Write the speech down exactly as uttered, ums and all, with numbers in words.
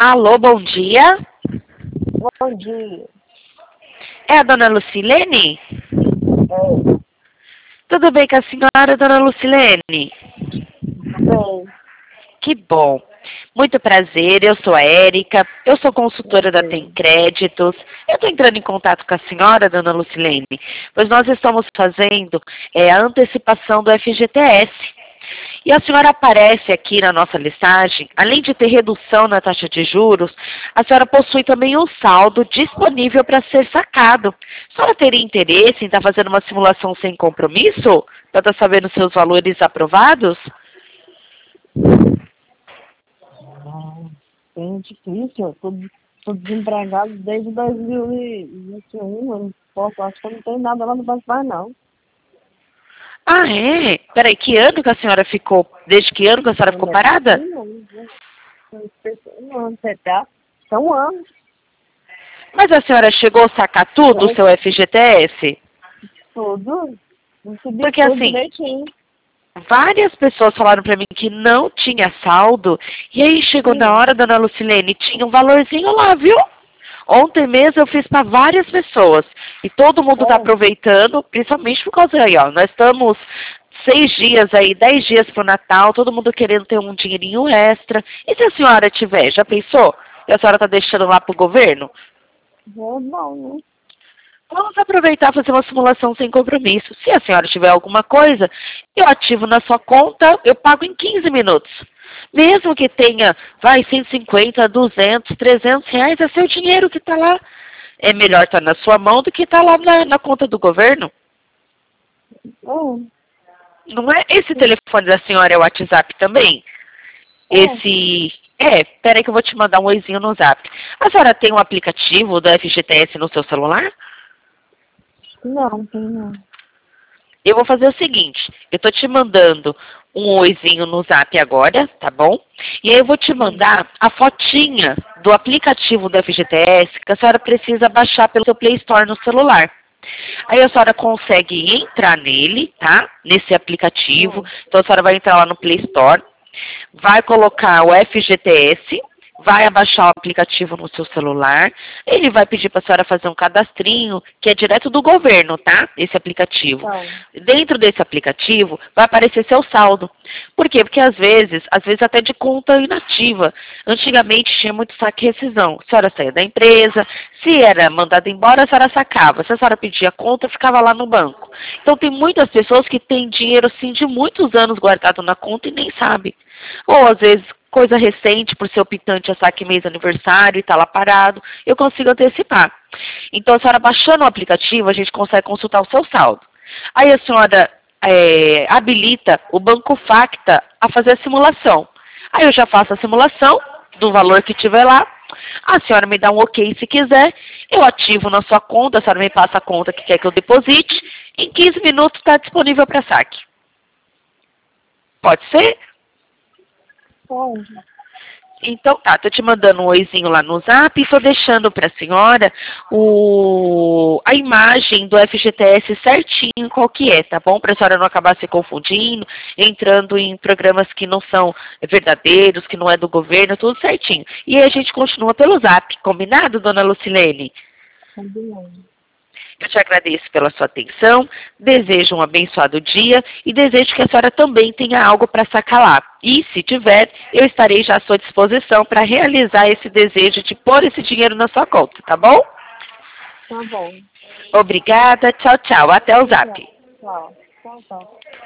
Alô, bom dia. Bom dia. É a dona Lucilene? É, Tudo bem com a senhora, dona Lucilene? bem, Que bom. Muito prazer, eu sou a Érica, eu sou consultora da Tem bem. Créditos. Eu estou entrando em contato com a senhora, dona Lucilene, pois nós estamos fazendo é, a antecipação do F G T S. E a senhora aparece aqui na nossa listagem, além de ter redução na taxa de juros, a senhora possui também um saldo disponível para ser sacado. A senhora teria interesse em estar fazendo uma simulação sem compromisso? Para estar sabendo seus valores aprovados? Ah, bem difícil. Eu tô, tô desempregado desde dois mil e vinte e um. Eu não posso, acho que eu não tenho nada lá no Banco mais, não. Ah, é? Peraí, que ano que a senhora ficou? Desde que ano que a senhora ficou Ainda parada? um ano, né? Um ano, você tá? São um ano. Mas a senhora chegou a sacar tudo, o Eu seu F G T S? tudo. Recebi Porque tudo assim, direitinho. várias pessoas falaram pra mim que não tinha saldo, e aí chegou na Sim. hora, dona Lucilene, tinha um valorzinho lá, viu? Ontem mesmo eu fiz para várias pessoas, e todo mundo tá É, aproveitando, principalmente por causa aí, ó, nós estamos seis dias aí, dez dias pro Natal, todo mundo querendo ter um dinheirinho extra. E se a senhora tiver, já pensou? E a senhora tá deixando lá pro governo? é bom, né? Vamos aproveitar e fazer uma simulação sem compromisso. Se a senhora tiver alguma coisa, eu ativo na sua conta, eu pago em quinze minutos. Mesmo que tenha, vai, cento e cinquenta, duzentos, trezentos reais, é seu dinheiro que está lá. É melhor estar na sua mão do que estar lá na, na conta do governo. É, Não é? Esse telefone da senhora é o WhatsApp também? é. Esse... É, peraí que eu vou te mandar um oizinho no Zap. A senhora tem um aplicativo do F G T S no seu celular? Não, tem não. Eu vou fazer o seguinte, eu tô te mandando um oizinho no Zap agora, tá bom? E aí eu vou te Sim. mandar a fotinha do aplicativo do F G T S que a senhora precisa baixar pelo seu Play Store no celular. Aí a senhora consegue entrar nele, tá? Nesse aplicativo. Hum, Então a senhora vai entrar lá no Play Store, vai colocar o F G T S, vai abaixar o aplicativo no seu celular, ele vai pedir para a senhora fazer um cadastrinho, que é direto do governo, tá? Esse aplicativo. então, Dentro desse aplicativo vai aparecer seu saldo. Por quê? Porque às vezes, às vezes até de conta inativa. Antigamente tinha muito saque e rescisão. A senhora saía da empresa, se era mandada embora, a senhora sacava. Se a senhora pedia a conta, ficava lá no banco. Então tem muitas pessoas que têm dinheiro assim de muitos anos guardado na conta e nem sabe. Ou às vezes coisa recente, por ser optante a saque mês aniversário e está lá parado, eu consigo antecipar. Então a senhora baixando o aplicativo, a gente consegue consultar o seu saldo. Aí a senhora é, habilita o Banco Facta a fazer a simulação. Aí eu já faço a simulação do valor que tiver lá. A senhora me dá um ok se quiser. Eu ativo na sua conta, a senhora me passa a conta que quer que eu deposite. Em quinze minutos está disponível para saque. Pode ser? pode. Então tá, tô te mandando um oizinho lá no Zap e tô deixando pra senhora o, a imagem do F G T S certinho qual que é, tá bom? Pra senhora não acabar se confundindo, entrando em programas que não são verdadeiros, que não é do governo, tudo certinho. E aí a gente continua pelo Zap, combinado, dona Lucilene? Combinado. Eu te agradeço pela sua atenção, desejo um abençoado dia e desejo que a senhora também tenha algo para sacar lá. E, se tiver, eu estarei já à sua disposição para realizar esse desejo de pôr esse dinheiro na sua conta, tá bom? Tá bom. Obrigada, tchau, tchau. Até o Obrigada. Zap. Tchau. Tchau, tchau.